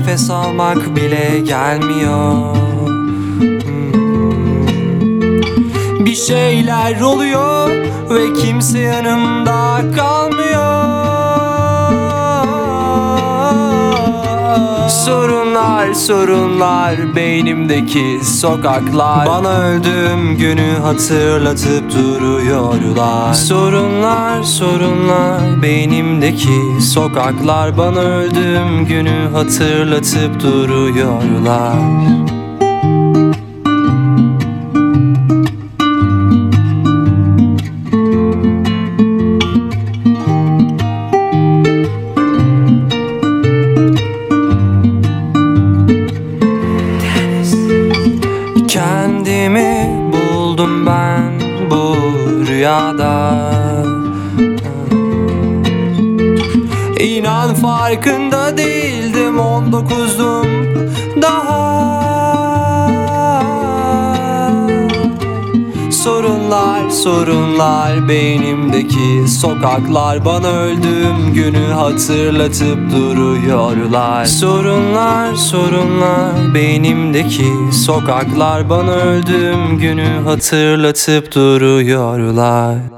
nefes almak bile gelmiyor. Bir şeyler oluyor ve kimse yanımda kalmıyor. Sorunlar, sorunlar, beynimdeki sokaklar bana öldüğüm günü hatırlatıp duruyorlar. Sorunlar, sorunlar, beynimdeki sokaklar bana öldüğüm günü hatırlatıp duruyorlar. Kendimi buldum ben bu rüyada. İnan farkında değildim, 19'dum daha. Sorunlar, sorunlar, beynimdeki sokaklar bana öldüğüm günü hatırlatıp duruyorlar. Sorunlar, sorunlar, beynimdeki sokaklar bana öldüğüm günü hatırlatıp duruyorlar.